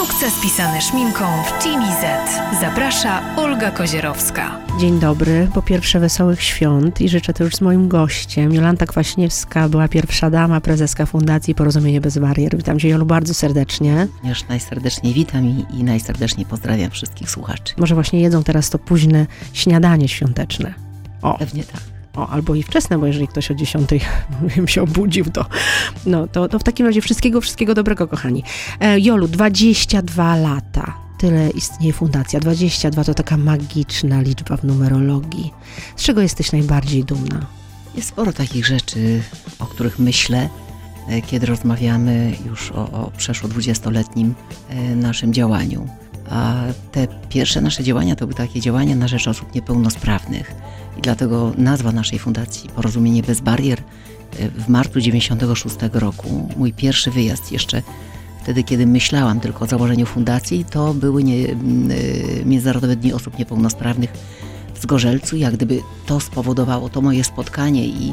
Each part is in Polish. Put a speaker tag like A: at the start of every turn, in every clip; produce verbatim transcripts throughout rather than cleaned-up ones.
A: Sukces pisany szminką w Team Z. Zaprasza Olga Kozierowska.
B: Dzień dobry, po pierwsze wesołych świąt i życzę to już z moim gościem. Jolanta Kwaśniewska była pierwsza dama, prezeska Fundacji Porozumienie Bez Barier. Witam Cię, Jolu, bardzo serdecznie.
C: Również najserdeczniej witam i, i najserdeczniej pozdrawiam wszystkich słuchaczy.
B: Może właśnie jedzą teraz to późne śniadanie świąteczne. O.
C: Pewnie tak.
B: O, albo i wczesne, bo jeżeli ktoś o dziesiątej wiem, się obudził, to, no, to, to w takim razie wszystkiego, wszystkiego dobrego, kochani. E, Jolu, dwadzieścia dwa lata. Tyle istnieje fundacja. dwadzieścia dwa to taka magiczna liczba w numerologii. Z czego jesteś najbardziej dumna?
C: Jest sporo takich rzeczy, o których myślę, kiedy rozmawiamy już o, o przeszło dwudziestoletnim naszym działaniu. A te pierwsze nasze działania to były takie działania na rzecz osób niepełnosprawnych. I dlatego nazwa naszej fundacji Porozumienie Bez Barier. W marcu dziewięćdziesiątego szóstego roku, mój pierwszy wyjazd jeszcze wtedy, kiedy myślałam tylko o założeniu fundacji, to były nie, Międzynarodowe Dni Osób Niepełnosprawnych w Zgorzelcu. Jak gdyby to spowodowało, to moje spotkanie i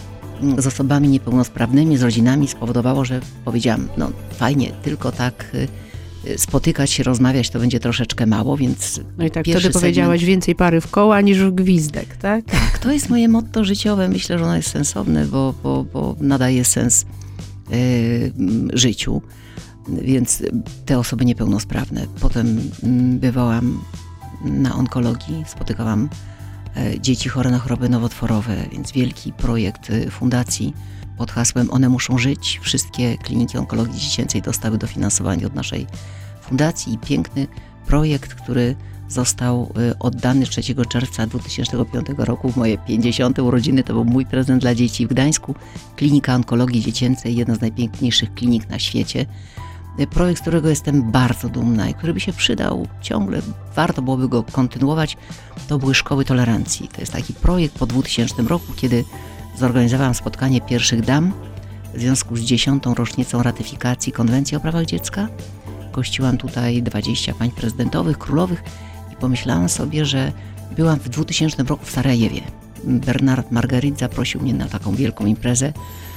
C: z osobami niepełnosprawnymi, z rodzinami spowodowało, że powiedziałam, no fajnie, tylko tak spotykać się, rozmawiać to będzie troszeczkę mało, więc...
B: No i tak wtedy powiedziałaś, więcej pary w koła niż gwizdek, tak?
C: Tak, to jest moje motto życiowe. Myślę, że ono jest sensowne, bo, bo, bo nadaje sens yy, życiu. Więc te osoby niepełnosprawne. Potem bywałam na onkologii, spotykałam dzieci chore na choroby nowotworowe, więc wielki projekt fundacji pod hasłem One muszą żyć. Wszystkie kliniki onkologii dziecięcej dostały dofinansowanie od naszej fundacji i piękny projekt, który został oddany trzeciego czerwca dwa tysiące piątego roku w moje pięćdziesiąte urodziny. To był mój prezent dla dzieci w Gdańsku. Klinika onkologii dziecięcej, jedna z najpiękniejszych klinik na świecie. Projekt, z którego jestem bardzo dumna i który by się przydał ciągle, warto byłoby go kontynuować, to były Szkoły Tolerancji. To jest taki projekt po dwutysięcznym roku, kiedy zorganizowałam spotkanie pierwszych dam w związku z dziesiątą rocznicą ratyfikacji Konwencji o prawach dziecka. Gościłam tutaj dwadzieścia pań prezydentowych, królowych i pomyślałam sobie, że byłam w dwutysięcznym roku w Sarajewie. Bernard Marguerite zaprosił mnie na taką wielką imprezę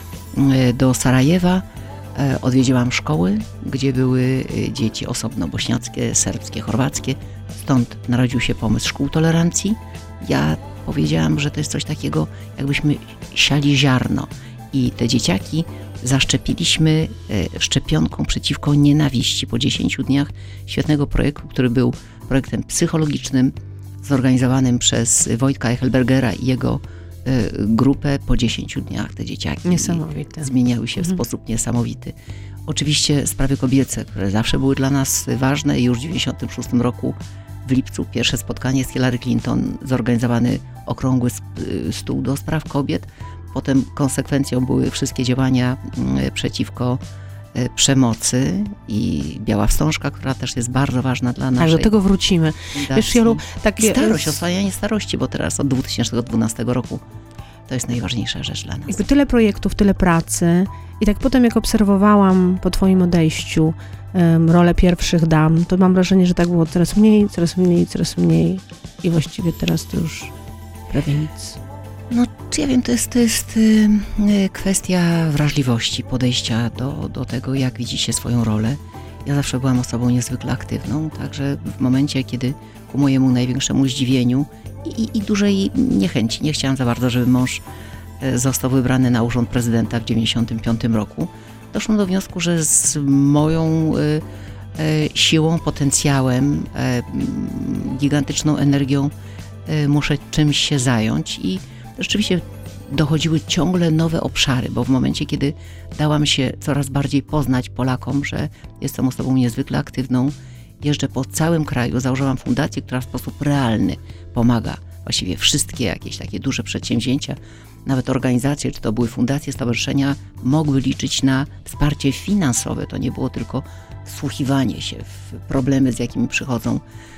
C: do Sarajewa. Odwiedziłam szkoły, gdzie były dzieci osobno bośniackie, serbskie, chorwackie. Stąd narodził się pomysł Szkół Tolerancji. Ja powiedziałam, że to jest coś takiego, jakbyśmy siali ziarno i te dzieciaki zaszczepiliśmy szczepionką przeciwko nienawiści po dziesięciu dniach świetnego projektu, który był projektem psychologicznym zorganizowanym przez Wojtka Echelbergera i jego grupę. Po dziesięciu dniach te dzieciaki
B: Niesamowite.
C: zmieniały się w mhm. sposób niesamowity. Oczywiście sprawy kobiece, które zawsze były dla nas ważne i już w dziewięćdziesiątym szóstym roku w lipcu pierwsze spotkanie z Hillary Clinton, zorganizowany okrągły stół do spraw kobiet. Potem konsekwencją były wszystkie działania przeciwko przemocy i biała wstążka, która też jest bardzo ważna dla naszej.
B: Tak, do tego wrócimy. Wiesz, Jolu, takie...
C: Starość, oswajanie starości, bo teraz od dwa tysiące dwunastego roku to jest najważniejsza rzecz dla nas.
B: Jakby tyle projektów, tyle pracy i tak potem jak obserwowałam po Twoim odejściu um, rolę pierwszych dam, to mam wrażenie, że tak było coraz mniej, coraz mniej, coraz mniej i właściwie teraz to już prawie nic.
C: No, ja wiem, to jest, to jest y, kwestia wrażliwości, podejścia do, do tego, jak widzi się swoją rolę. Ja zawsze byłam osobą niezwykle aktywną, także w momencie, kiedy ku mojemu największemu zdziwieniu i, i, i dużej niechęci, nie chciałam za bardzo, żeby mąż został wybrany na urząd prezydenta w dziewięćdziesiątym piątym roku, doszłam do wniosku, że z moją y, y, siłą, potencjałem, y, gigantyczną energią y, muszę czymś się zająć i rzeczywiście dochodziły ciągle nowe obszary, bo w momencie, kiedy dałam się coraz bardziej poznać Polakom, że jestem osobą niezwykle aktywną, jeżdżę po całym kraju, założyłam fundację, która w sposób realny pomaga właściwie wszystkie jakieś takie duże przedsięwzięcia, nawet organizacje, czy to były fundacje, stowarzyszenia, mogły liczyć na wsparcie finansowe. To nie było tylko wsłuchiwanie się w problemy, z jakimi przychodzą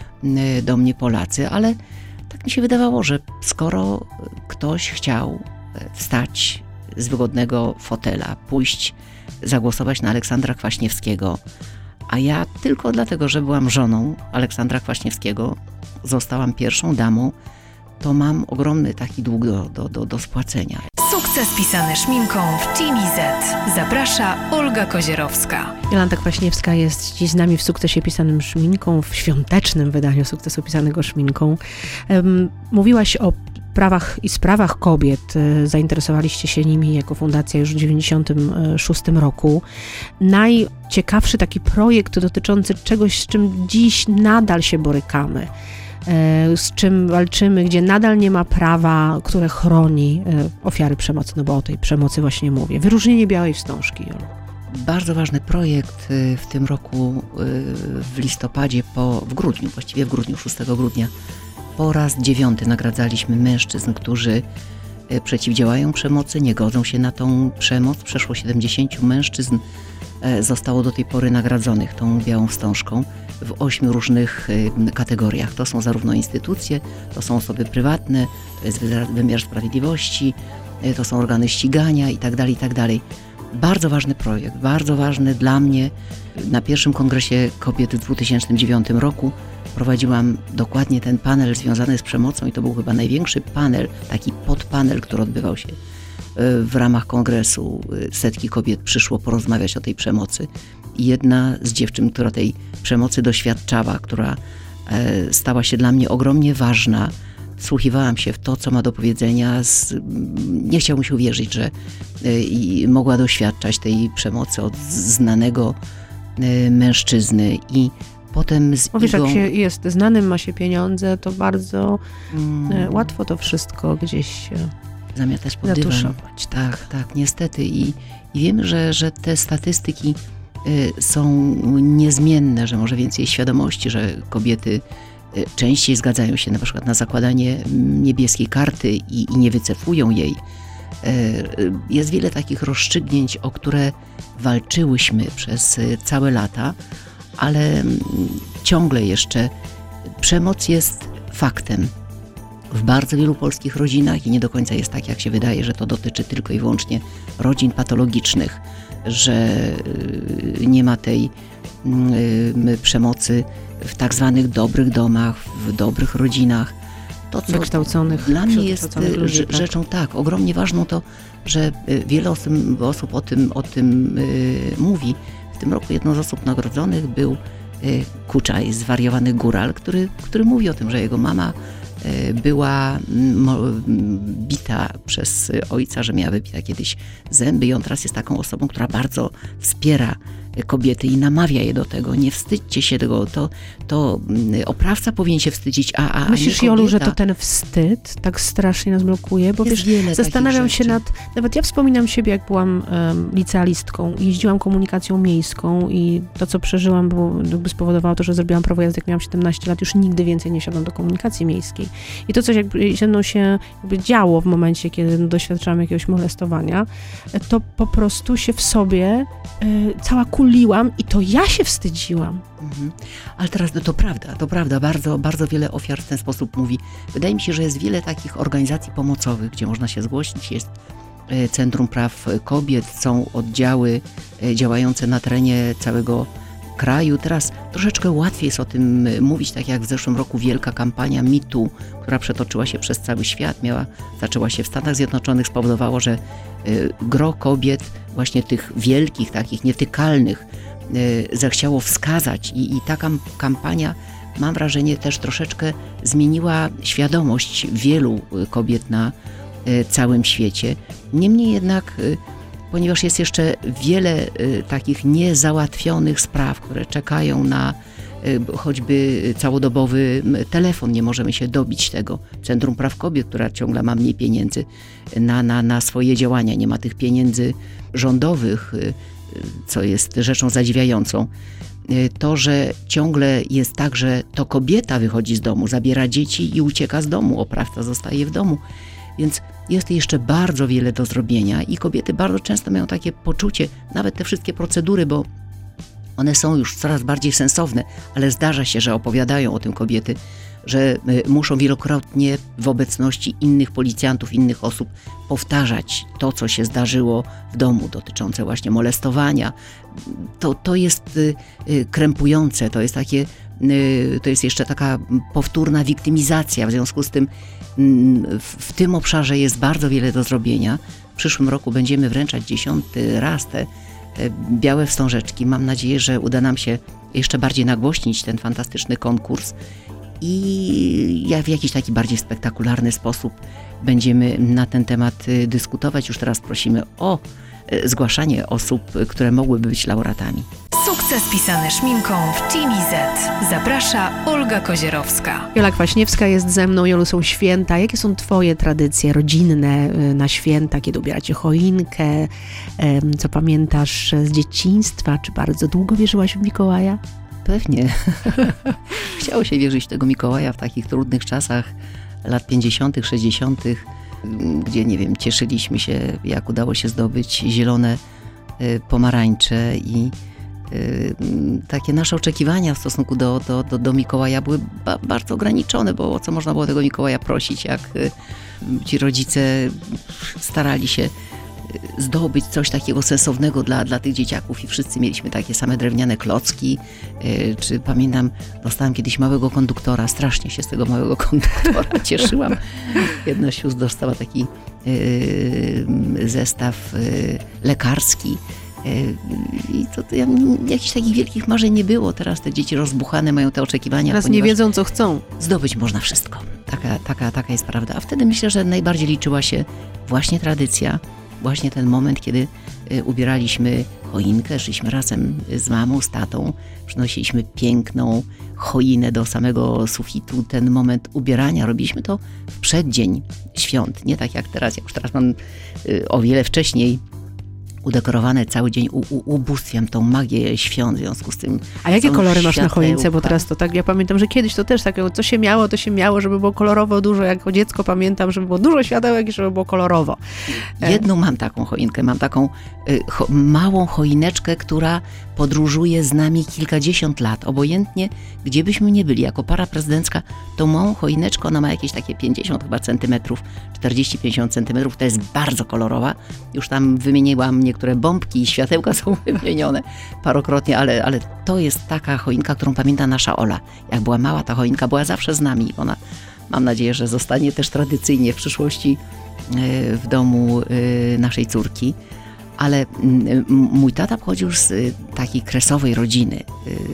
C: do mnie Polacy, ale tak mi się wydawało, że skoro ktoś chciał wstać z wygodnego fotela, pójść, zagłosować na Aleksandra Kwaśniewskiego, a ja tylko dlatego, że byłam żoną Aleksandra Kwaśniewskiego, zostałam pierwszą damą to mam ogromny taki dług do, do, do, do spłacenia.
A: Sukces pisany szminką w Teamie Z. Zaprasza Olga Kozierowska.
B: Jolanta Kwaśniewska jest dziś z nami w Sukcesie pisanym szminką, w świątecznym wydaniu Sukcesu pisanego szminką. Um, mówiłaś o prawach i sprawach kobiet. Zainteresowaliście się nimi jako fundacja już w dziewięćdziesiątym szóstym roku. Najciekawszy taki projekt dotyczący czegoś, z czym dziś nadal się borykamy, z czym walczymy, gdzie nadal nie ma prawa, które chroni ofiary przemocy, no bo o tej przemocy właśnie mówię. Wyróżnienie Białej Wstążki, Jolu.
C: Bardzo ważny projekt w tym roku, w listopadzie, po, w grudniu, właściwie w grudniu, szóstego grudnia, po raz dziewiąty nagradzaliśmy mężczyzn, którzy przeciwdziałają przemocy, nie godzą się na tą przemoc. Przeszło siedemdziesięciu mężczyzn zostało do tej pory nagradzonych tą Białą Wstążką w ośmiu różnych kategoriach. To są zarówno instytucje, to są osoby prywatne, to jest wymiar sprawiedliwości, to są organy ścigania itd., itd. Bardzo ważny projekt, bardzo ważny dla mnie. Na pierwszym kongresie kobiet w dwa tysiące dziewiątym roku prowadziłam dokładnie ten panel związany z przemocą i to był chyba największy panel, taki podpanel, który odbywał się w ramach kongresu. Setki kobiet przyszło porozmawiać o tej przemocy. I jedna z dziewczyn, która tej przemocy doświadczała, która stała się dla mnie ogromnie ważna, wsłuchiwałam się w to, co ma do powiedzenia. Z, nie chciałbym się uwierzyć, że y, mogła doświadczać tej przemocy od znanego y, mężczyzny i potem z
B: Bo wiesz,
C: igą...
B: jak się jest znanym, ma się pieniądze, to bardzo
C: mm,
B: y, łatwo to wszystko gdzieś y,
C: zamiatać pod dywan.
B: zatuszować.
C: Tak, tak, niestety. I, i wiemy, że, że te statystyki y, są niezmienne, że może więcej świadomości, że kobiety częściej zgadzają się na przykład na zakładanie niebieskiej karty i, i nie wycofują jej. Jest wiele takich rozstrzygnięć, o które walczyłyśmy przez całe lata, ale ciągle jeszcze przemoc jest faktem w bardzo wielu polskich rodzinach i nie do końca jest tak, jak się wydaje, że to dotyczy tylko i wyłącznie rodzin patologicznych, że nie ma tej przemocy w tak zwanych dobrych domach, w dobrych rodzinach. To, co
B: Wykształconych,
C: dla mnie jest
B: ludzi,
C: tak? rzeczą tak, ogromnie ważną to, że wiele osób, osób o tym, o tym y, mówi. W tym roku jedną z osób nagrodzonych był y, Kuczaj, zwariowany góral, który, który mówi o tym, że jego mama y, była mo, bita przez ojca, że miała wybita kiedyś zęby i on teraz jest taką osobą, która bardzo wspiera kobiety i namawia je do tego. Nie wstydźcie się tego, to, to oprawca powinien się wstydzić, a, a
B: Myślisz,
C: nie
B: Jolu, że
C: kobieta.
B: to ten wstyd tak strasznie nas blokuje? Bo
C: Jest
B: wiesz,
C: wiele
B: zastanawiam
C: takich
B: się
C: rzeczy.
B: nad... Nawet ja wspominam siebie, jak byłam um, licealistką i jeździłam komunikacją miejską i to, co przeżyłam, było, jakby spowodowało to, że zrobiłam prawo jazdy, jak miałam siedemnaście lat, już nigdy więcej nie siadłam do komunikacji miejskiej. I to coś jakby ze mną się jakby działo w momencie, kiedy doświadczałam jakiegoś molestowania, to po prostu się w sobie y, cała kuliłam i to ja się wstydziłam.
C: Mhm. Ale teraz no to prawda, to prawda, bardzo, bardzo wiele ofiar w ten sposób mówi. Wydaje mi się, że jest wiele takich organizacji pomocowych, gdzie można się zgłosić. Jest Centrum Praw Kobiet, są oddziały działające na terenie całego kraju. Teraz troszeczkę łatwiej jest o tym mówić, tak jak w zeszłym roku wielka kampania Me Too, która przetoczyła się przez cały świat, miała, zaczęła się w Stanach Zjednoczonych, spowodowało, że gro kobiet, właśnie tych wielkich, takich nietykalnych, zechciało wskazać i, i ta kampania, mam wrażenie, też troszeczkę zmieniła świadomość wielu kobiet na całym świecie. Niemniej jednak, ponieważ jest jeszcze wiele takich niezałatwionych spraw, które czekają na choćby całodobowy telefon, nie możemy się dobić tego. Centrum Praw Kobiet, która ciągle ma mniej pieniędzy na, na, na swoje działania, nie ma tych pieniędzy rządowych, co jest rzeczą zadziwiającą. To, że ciągle jest tak, że to kobieta wychodzi z domu, zabiera dzieci i ucieka z domu, oprawca zostaje w domu. Więc jest jeszcze bardzo wiele do zrobienia i kobiety bardzo często mają takie poczucie, nawet te wszystkie procedury, bo one są już coraz bardziej sensowne, ale zdarza się, że opowiadają o tym kobiety, że muszą wielokrotnie w obecności innych policjantów, innych osób powtarzać to, co się zdarzyło w domu, dotyczące właśnie molestowania. To, to jest krępujące, to jest takie to jest jeszcze taka powtórna wiktymizacja. W związku z tym w tym obszarze jest bardzo wiele do zrobienia. W przyszłym roku będziemy wręczać dziesiąty raz te, te białe wstążeczki. Mam nadzieję, że uda nam się jeszcze bardziej nagłośnić ten fantastyczny konkurs i jak w jakiś taki bardziej spektakularny sposób będziemy na ten temat dyskutować. Już teraz prosimy o zgłaszanie osób, które mogłyby być laureatami.
A: Sukces pisany szminką w Teamie Z. Zaprasza Olga Kozierowska.
B: Jola Kwaśniewska jest ze mną. Jolu, są święta. Jakie są twoje tradycje rodzinne na święta, kiedy ubieracie choinkę? Co pamiętasz z dzieciństwa? Czy bardzo długo wierzyłaś w Mikołaja?
C: Pewnie. Chciało się wierzyć w tego Mikołaja w takich trudnych czasach lat pięćdziesiątych, sześćdziesiątych, gdzie, nie wiem, cieszyliśmy się, jak udało się zdobyć zielone y, pomarańcze i y, takie nasze oczekiwania w stosunku do, do, do, do Mikołaja były ba, bardzo ograniczone, bo o co można było tego Mikołaja prosić, jak y, ci rodzice starali się zdobyć coś takiego sensownego dla, dla tych dzieciaków i wszyscy mieliśmy takie same drewniane klocki, yy, czy pamiętam, dostałam kiedyś małego konduktora, strasznie się z tego małego konduktora cieszyłam. Jedna z sióstr dostała taki yy, zestaw yy, lekarski yy, i to, to ja, jakichś takich wielkich marzeń nie było. Teraz te dzieci rozbuchane mają te oczekiwania.
B: Teraz nie wiedzą, co chcą.
C: Zdobyć można wszystko. Taka, taka, taka jest prawda. A wtedy myślę, że najbardziej liczyła się właśnie tradycja, właśnie ten moment, kiedy y, ubieraliśmy choinkę, szliśmy razem z mamą, z tatą, przynosiliśmy piękną choinę do samego sufitu. Ten moment ubierania, robiliśmy to w przeddzień świąt, nie tak jak teraz. Ja już teraz mam y, o wiele wcześniej udekorowane cały dzień, u, u, ubóstwiam tą magię świąt, w związku z tym.
B: A jakie kolory masz
C: światełka.
B: na choince? Bo teraz to tak, ja pamiętam, że kiedyś to też tak, co się miało, to się miało, żeby było kolorowo dużo. Jako dziecko pamiętam, żeby było dużo światełek i żeby było kolorowo.
C: Jedną mam taką choinkę, mam taką y, cho, małą choineczkę, która podróżuje z nami kilkadziesiąt lat. Obojętnie, gdzie byśmy nie byli. Jako para prezydencka, tą małą choineczkę, ona ma jakieś takie pięćdziesiąt chyba centymetrów, czterdzieści pięćdziesiąt centymetrów, to jest bardzo kolorowa. Już tam wymieniłam niektóre bombki i światełka są wymienione parokrotnie, ale, ale to jest taka choinka, którą pamięta nasza Ola. Jak była mała, ta choinka była zawsze z nami. Ona, mam nadzieję, że zostanie też tradycyjnie w przyszłości w domu naszej córki. Ale mój tata pochodził z takiej kresowej rodziny,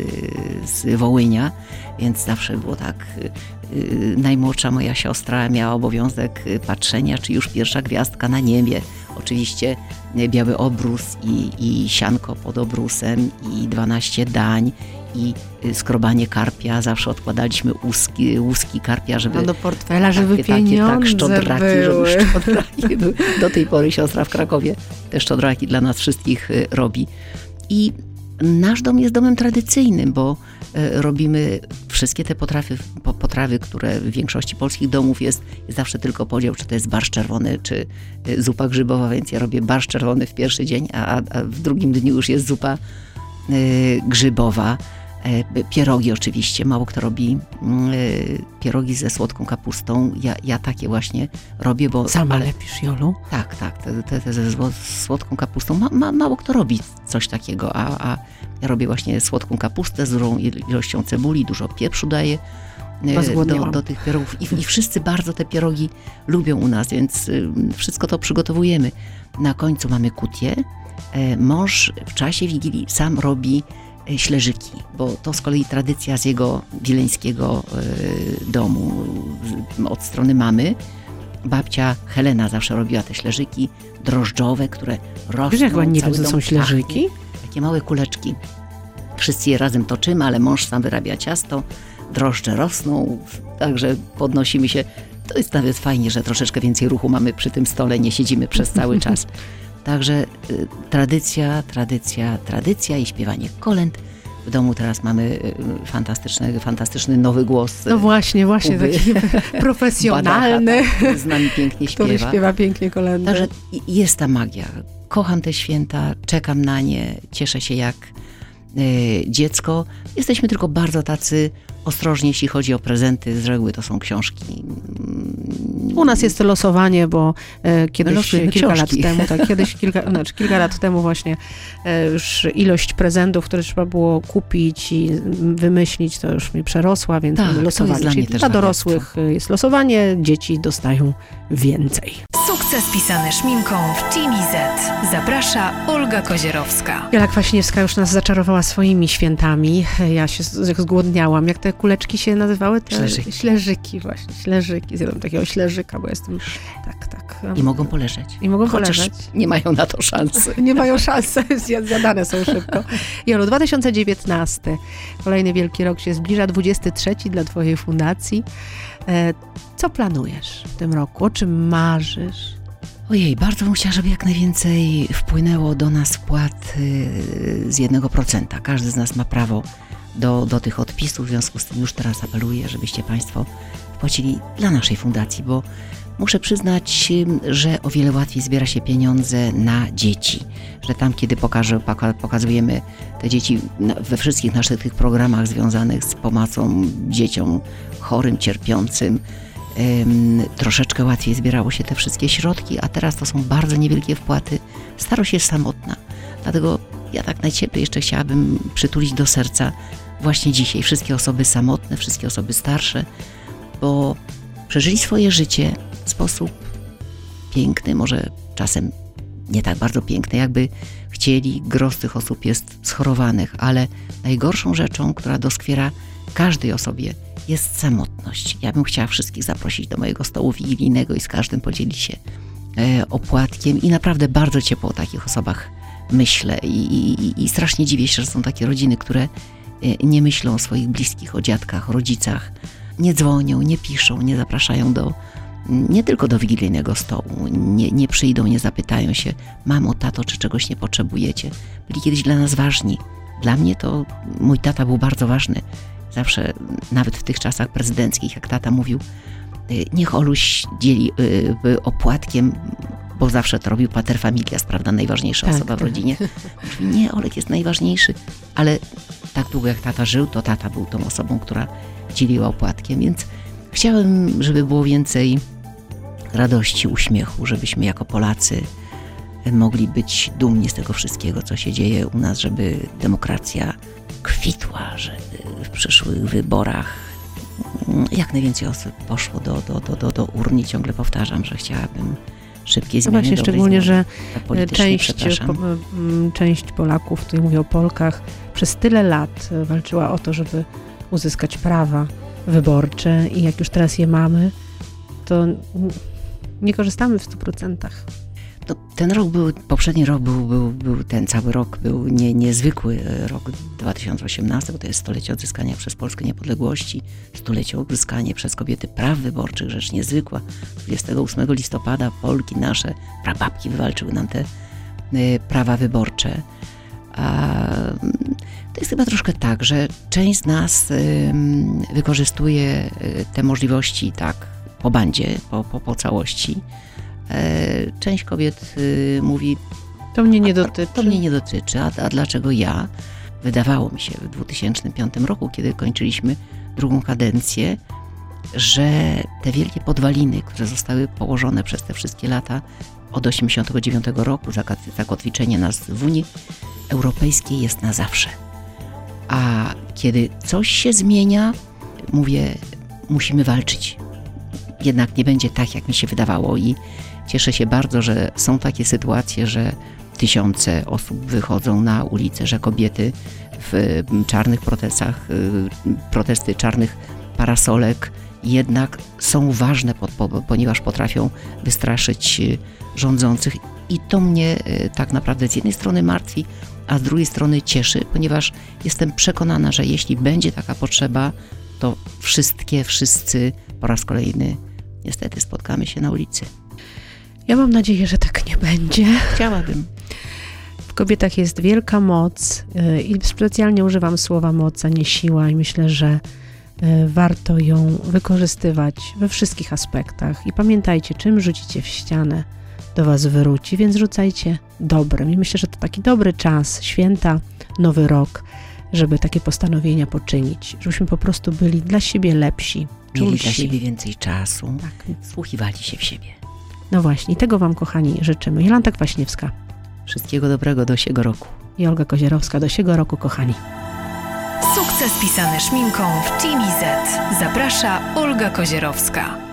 C: z Wołynia, więc zawsze było tak, najmłodsza moja siostra miała obowiązek patrzenia, czy już pierwsza gwiazdka na niebie. Oczywiście biały obrus i, i sianko pod obrusem i dwanaście dań i skrobanie karpia. Zawsze odkładaliśmy łuski, łuski karpia, żeby...
B: No do portfela, żeby
C: takie,
B: pieniądze
C: takie, tak, szczodraki,
B: były.
C: żeby szczodraki były. Do tej pory siostra w Krakowie te szczodraki dla nas wszystkich robi. I nasz dom jest domem tradycyjnym, bo robimy wszystkie te potrawy, potrawy, które w większości polskich domów jest, jest zawsze tylko podział, czy to jest barszcz czerwony, czy zupa grzybowa, więc ja robię barszcz czerwony w pierwszy dzień, a, a w drugim dniu już jest zupa y, grzybowa. Pierogi oczywiście, mało kto robi y, pierogi ze słodką kapustą. Ja, ja takie właśnie robię, bo...
B: Sama
C: ale,
B: lepisz, Jolu?
C: Tak, tak, te, te, te ze słodką kapustą. Ma, ma, mało kto robi coś takiego, a, a ja robię właśnie słodką kapustę z dużą ilością cebuli, dużo pieprzu daję y, do, do tych pierogów. I, I wszyscy bardzo te pierogi lubią u nas, więc y, wszystko to przygotowujemy. Na końcu mamy kutię. Y, mąż w czasie Wigilii sam robi śleżyki, bo to z kolei tradycja z jego wileńskiego y, domu, y, od strony mamy. Babcia Helena zawsze robiła te śleżyki drożdżowe, które rosną.
B: Wiesz, jak ładnie
C: cały
B: wiem, co są śleżyki?
C: Pachnie, takie małe kuleczki. Wszyscy je razem toczymy, ale mąż sam wyrabia ciasto, drożdże rosną, także podnosimy się. To jest nawet fajnie, że troszeczkę więcej ruchu mamy przy tym stole, nie siedzimy przez cały czas. Także y, tradycja, tradycja, tradycja i śpiewanie kolęd. W domu teraz mamy y, fantastyczny, fantastyczny nowy głos.
B: No właśnie, właśnie,
C: Kuby.
B: taki profesjonalny,
C: Badacha, z nami pięknie śpiewa.
B: który śpiewa pięknie kolędy.
C: Także jest ta magia. Kocham te święta, czekam na nie, cieszę się jak y, dziecko. Jesteśmy tylko bardzo tacy ostrożni, jeśli chodzi o prezenty. Z reguły to są książki.
B: U nas jest losowanie, bo e, kiedyś,
C: Losujemy
B: kilka
C: książki.
B: lat temu, tak, kiedyś, kilka, znaczy kilka lat temu właśnie e, już ilość prezentów, które trzeba było kupić i wymyślić, to już mi przerosła, więc
C: Tak,
B: mamy
C: to
B: losowanie.
C: jest dla
B: Czyli
C: mnie też
B: dla dorosłych jest losowanie, dzieci dostają więcej.
A: Sukces pisany szminką w Team Z. Zaprasza Olga Kozierowska.
B: Jola Kwaśniewska już nas zaczarowała swoimi świętami. Ja się z- zgłodniałam. Jak te kuleczki się nazywały? Te
C: Śleżyki.
B: Śleżyki, właśnie. Śleżyki. Zjadłam takiego śleżyka, bo jestem... Tak, tak.
C: I mogą poleżeć.
B: I mogą
C: Chociaż
B: poleżeć.
C: nie mają na to szansy.
B: Nie mają szansy, zjad- zjadane są szybko. Jolu, dwa tysiące dziewiętnasty. Kolejny wielki rok się zbliża. dwudziesty trzeci dla twojej fundacji. E, co planujesz w tym roku? O czym marzysz?
C: Ojej, bardzo bym chciała, żeby jak najwięcej wpłynęło do nas wpłat y, z jednego procenta. Każdy z nas ma prawo do, do tych odpisów, w związku z tym już teraz apeluję, żebyście Państwo wpłacili dla naszej fundacji, bo muszę przyznać, y, że o wiele łatwiej zbiera się pieniądze na dzieci. Że tam, kiedy pokażę, poka- pokazujemy te dzieci na, we wszystkich naszych tych programach związanych z pomocą dzieciom chorym, cierpiącym, Ym, troszeczkę łatwiej zbierało się te wszystkie środki, a teraz to są bardzo niewielkie wpłaty. Starość jest samotna, dlatego ja tak najcieplej jeszcze chciałabym przytulić do serca właśnie dzisiaj wszystkie osoby samotne, wszystkie osoby starsze, bo przeżyli swoje życie w sposób piękny, może czasem nie tak bardzo piękny, jakby chcieli. Gros tych osób jest schorowanych, ale najgorszą rzeczą, która doskwiera każdej osobie, jest samotność. Ja bym chciała wszystkich zaprosić do mojego stołu wigilijnego i z każdym podzielić się e, opłatkiem i naprawdę bardzo ciepło o takich osobach myślę i, i, i strasznie dziwię się, że są takie rodziny, które e, nie myślą o swoich bliskich, o dziadkach, o rodzicach, nie dzwonią, nie piszą, nie zapraszają do, nie tylko do wigilijnego stołu, nie, nie przyjdą, nie zapytają się: mamo, tato, czy czegoś nie potrzebujecie? Byli kiedyś dla nas ważni. Dla mnie to mój tata był bardzo ważny. Zawsze, nawet w tych czasach prezydenckich, jak tata mówił, niech Oluś dzieli y, opłatkiem, bo zawsze to robił pater familias, prawda, najważniejsza
B: Tak,
C: osoba w
B: tak.
C: rodzinie. Mówi, nie, Olek jest najważniejszy, ale tak długo jak tata żył, to tata był tą osobą, która dzieliła opłatkiem, więc chciałem, żeby było więcej radości, uśmiechu, żebyśmy jako Polacy mogli być dumni z tego wszystkiego, co się dzieje u nas, żeby demokracja kwitła, żeby w przyszłych wyborach jak najwięcej osób poszło do, do, do, do, do urny. Ciągle powtarzam, że chciałabym szybkiej
B: No
C: zmiany.
B: właśnie,
C: dobrej
B: szczególnie,
C: zmiany.
B: że
C: Tak politycznie,
B: część,
C: przepraszam.
B: po, m, część Polaków, tutaj mówię o Polkach, przez tyle lat walczyła o to, żeby uzyskać prawa wyborcze i jak już teraz je mamy, to n- nie korzystamy w stu procentach.
C: No, ten rok był, poprzedni rok był, był, był ten cały rok był nie, niezwykły, rok dwa tysiące osiemnasty, bo to jest stulecie odzyskania przez Polskę niepodległości, stulecie odzyskania przez kobiety praw wyborczych, rzecz niezwykła. dwudziestego ósmego listopada Polki, nasze prababki wywalczyły nam te y, prawa wyborcze. A, to jest chyba troszkę tak, że część z nas y, wykorzystuje y, te możliwości tak po bandzie, po, po, po całości. Część kobiet y, mówi,
B: To mnie nie
C: a,
B: dotyczy.
C: to mnie nie dotyczy, a, a dlaczego ja? Wydawało mi się w dwa tysiące piątym roku, kiedy kończyliśmy drugą kadencję, że te wielkie podwaliny, które zostały położone przez te wszystkie lata od osiemdziesiątego dziewiątego roku, zakotwiczenie nas w Unii Europejskiej jest na zawsze. A kiedy coś się zmienia, mówię, musimy walczyć. Jednak nie będzie tak, jak mi się wydawało i cieszę się bardzo, że są takie sytuacje, że tysiące osób wychodzą na ulicę, że kobiety w czarnych protestach, protesty czarnych parasolek jednak są ważne, ponieważ potrafią wystraszyć rządzących i to mnie tak naprawdę z jednej strony martwi, a z drugiej strony cieszy, ponieważ jestem przekonana, że jeśli będzie taka potrzeba, to wszystkie, wszyscy po raz kolejny niestety spotkamy się na ulicy.
B: Ja mam nadzieję, że tak nie będzie.
C: Chciałabym.
B: W kobietach jest wielka moc yy, i specjalnie używam słowa moc, a nie siła i myślę, że yy, warto ją wykorzystywać we wszystkich aspektach. I pamiętajcie, czym rzucicie w ścianę, do was wróci, więc rzucajcie dobrem. I myślę, że to taki dobry czas, święta, nowy rok, żeby takie postanowienia poczynić, żebyśmy po prostu byli dla siebie lepsi,
C: Mieli
B: czulsi.
C: dla siebie więcej czasu,
B: Tak.
C: wsłuchiwali się w siebie.
B: No właśnie, tego Wam, kochani, życzymy. Jolanta Kwaśniewska
C: Wszystkiego dobrego do siego roku.
B: i Olga Kozierowska. Do siego roku, kochani.
A: Sukces pisany szminką w Team Z. Zaprasza Olga Kozierowska.